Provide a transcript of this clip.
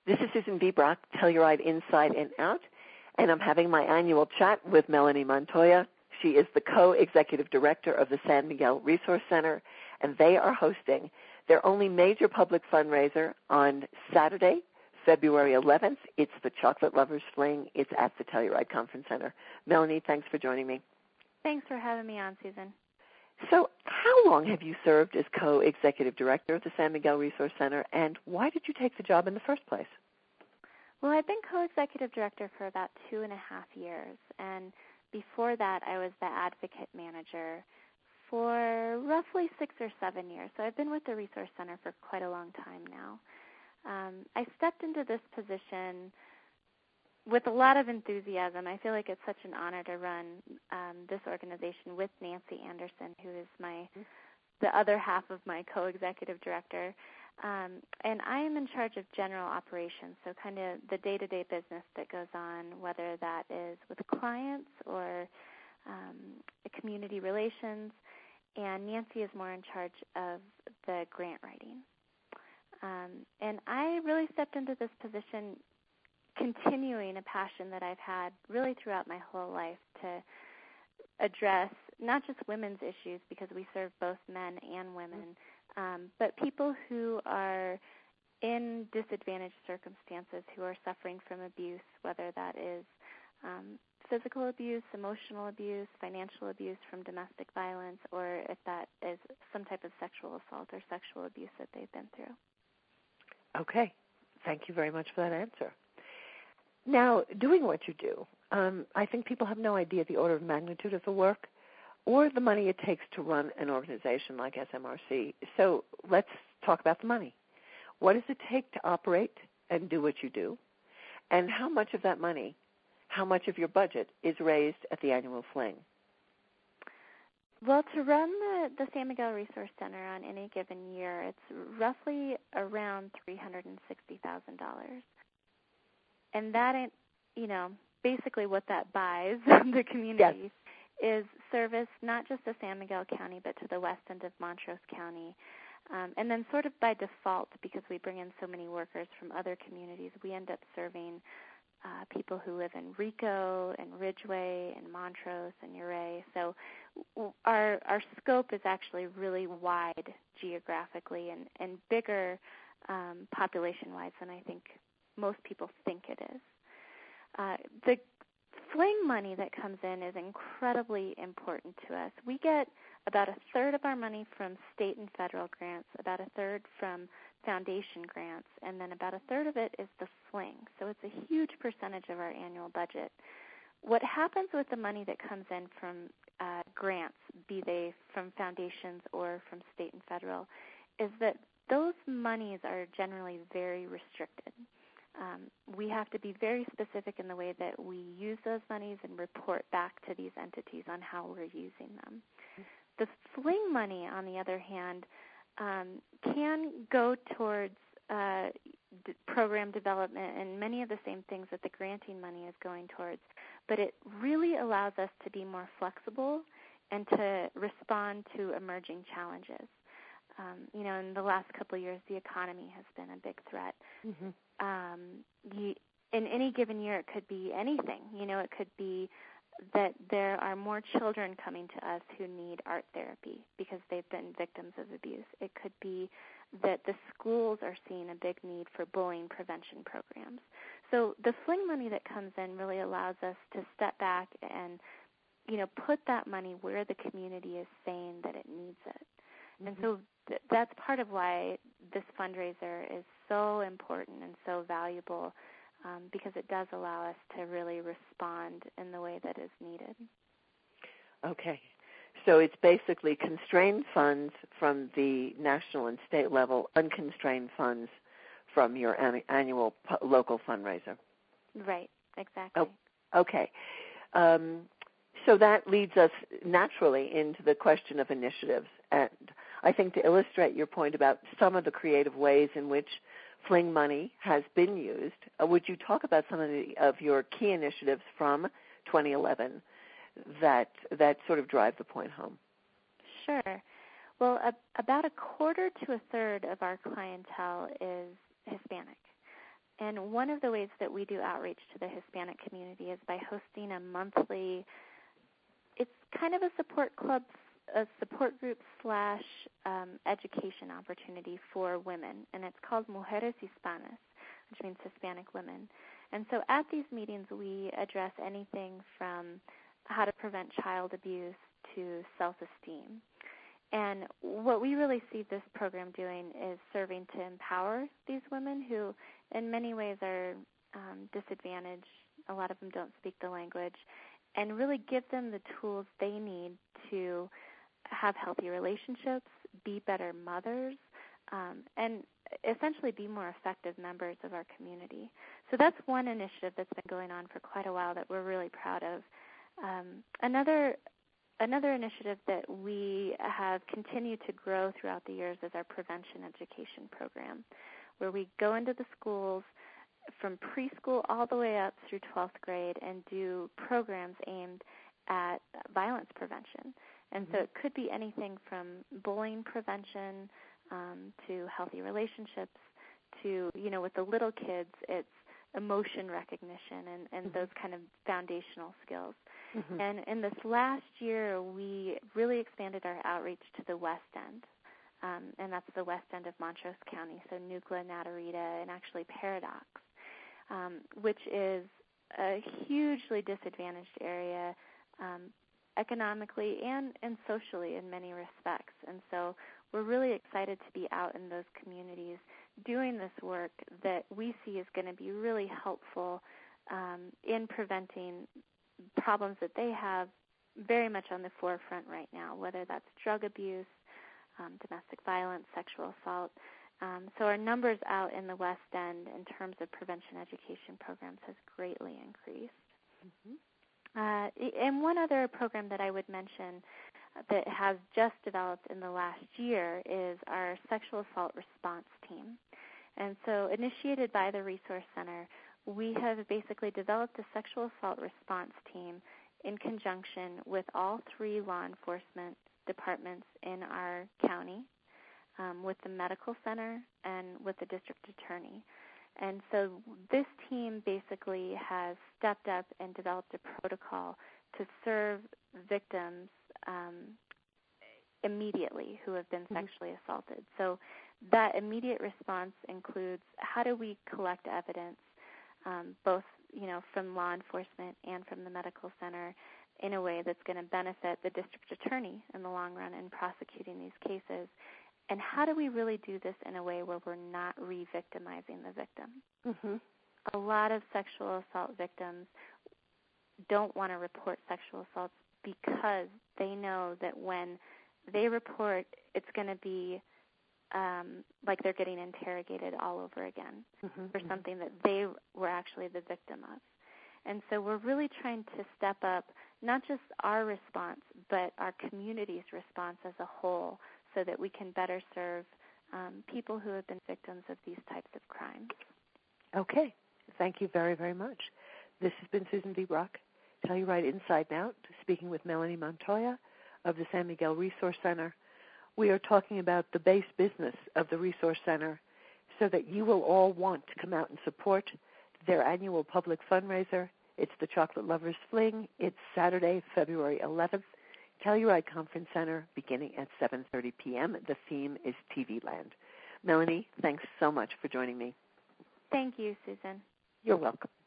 This is Susan B. Brock, Telluride Inside and Out, and I'm having my annual chat with Melanie Montoya. She is the co-executive director of the San Miguel Resource Center, and they are hosting their only major public fundraiser on Saturday, February 11th. It's the Chocolate Lovers Fling. It's at the Telluride Conference Center. Melanie, thanks for joining me. Thanks for having me on, Susan. So how long have you served as co-executive director of the San Miguel Resource Center, and why did you take the job in the first place? Well, I've been co-executive director for about 2.5 years, and before that I was the advocate manager for roughly 6 or 7 years. So I've been with the Resource Center for quite a long time now. I stepped into this position with a lot of enthusiasm. I feel like it's such an honor to run this organization with Nancy Anderson, who is the other half of my co-executive director. And I am in charge of general operations, so kind of the day-to-day business that goes on, whether that is with clients or community relations. And Nancy is more in charge of the grant writing. And I really stepped into this position continuing a passion that I've had really throughout my whole life to address not just women's issues, because we serve both men and women, but people who are in disadvantaged circumstances, who are suffering from abuse, whether that is physical abuse, emotional abuse, financial abuse from domestic violence, or if that is some type of sexual assault or sexual abuse that they've been through. Okay. Thank you very much for that answer. Now, doing what you do, I think people have no idea the order of magnitude of the work or the money it takes to run an organization like SMRC. So let's talk about the money. What does it take to operate and do what you do? And how much of that money, how much of your budget is raised at the annual fling? Well, to run the San Miguel Resource Center on any given year, it's roughly around $360,000. And that, basically what that buys the community is service not just to San Miguel County, but to the west end of Montrose County. And then sort of by default, because we bring in so many workers from other communities, we end up serving people who live in Rico and Ridgeway and Montrose and Ouray. So our scope is actually really wide geographically and bigger population-wise than I think most people think it is. The fling money that comes in is incredibly important to us. We get about a third of our money from state and federal grants, about a third from foundation grants, and then about a third of it is the fling. So it's a huge percentage of our annual budget. What happens with the money that comes in from grants, be they from foundations or from state and federal, is that those monies are generally very restricted. We have to be very specific in the way that we use those monies and report back to these entities on how we're using them. The fling money, on the other hand, can go towards program development and many of the same things that the granting money is going towards, but it really allows us to be more flexible and to respond to emerging challenges. In the last couple of years, the economy has been a big threat. Mm-hmm. In any given year, it could be anything. It could be that there are more children coming to us who need art therapy because they've been victims of abuse. It could be that the schools are seeing a big need for bullying prevention programs. So the fling money that comes in really allows us to step back and, put that money where the community is saying that it needs it. Mm-hmm. And so that's part of why this fundraiser is so important and so valuable, because it does allow us to really respond in the way that is needed. Okay. So it's basically constrained funds from the national and state level, unconstrained funds from your annual local fundraiser. Right, exactly. Oh, okay. So that leads us naturally into the question of initiatives. And I think to illustrate your point about some of the creative ways in which fling money has been used, would you talk about some of your key initiatives from 2011 that sort of drive the point home? Sure. Well, about a quarter to a third of our clientele is Hispanic. And one of the ways that we do outreach to the Hispanic community is by hosting a monthly, it's kind of a support club, a support group / education opportunity for women, and it's called Mujeres Hispanas, which means Hispanic women. And so at these meetings, we address anything from how to prevent child abuse to self-esteem. And what we really see this program doing is serving to empower these women who in many ways are disadvantaged. A lot of them don't speak the language, and really give them the tools they need to have healthy relationships, be better mothers, and essentially be more effective members of our community. So that's one initiative that's been going on for quite a while that we're really proud of. Another initiative that we have continued to grow throughout the years is our prevention education program, where we go into the schools from preschool all the way up through 12th grade and do programs aimed at violence prevention. And so it could be anything from bullying prevention to healthy relationships to, with the little kids, it's emotion recognition and those kind of foundational skills. Mm-hmm. And in this last year, we really expanded our outreach to the West End, and that's the west end of Montrose County, so Nucla, Natarita, and actually Paradox, which is a hugely disadvantaged area economically and socially in many respects. And so we're really excited to be out in those communities doing this work that we see is going to be really helpful in preventing problems that they have very much on the forefront right now, whether that's drug abuse, domestic violence, sexual assault. So our numbers out in the West End in terms of prevention education programs has greatly increased. Mm-hmm. And one other program that I would mention that has just developed in the last year is our sexual assault response team. And so initiated by the Resource Center, we have basically developed a sexual assault response team in conjunction with all 3 law enforcement departments in our county, with the medical center and with the district attorney. And so this team basically has stepped up and developed a protocol to serve victims immediately who have been sexually assaulted. So that immediate response includes how do we collect evidence, both from law enforcement and from the medical center, in a way that's going to benefit the district attorney in the long run in prosecuting these cases. And how do we really do this in a way where we're not re-victimizing the victim? Mm-hmm. A lot of sexual assault victims don't want to report sexual assaults because they know that when they report, it's going to be like they're getting interrogated all over again for something that they were actually the victim of. And so we're really trying to step up not just our response, but our community's response as a whole, so that we can better serve people who have been victims of these types of crimes. Okay. Thank you very, very much. This has been Susan V. Brock, Telluride Inside and Out, speaking with Melanie Montoya of the San Miguel Resource Center. We are talking about the base business of the Resource Center so that you will all want to come out and support their annual public fundraiser. It's the Chocolate Lovers Fling. It's Saturday, February 11th. Telluride Conference Center, beginning at 7:30 p.m. The theme is TV Land. Melanie, thanks so much for joining me. Thank you, Susan. You're welcome.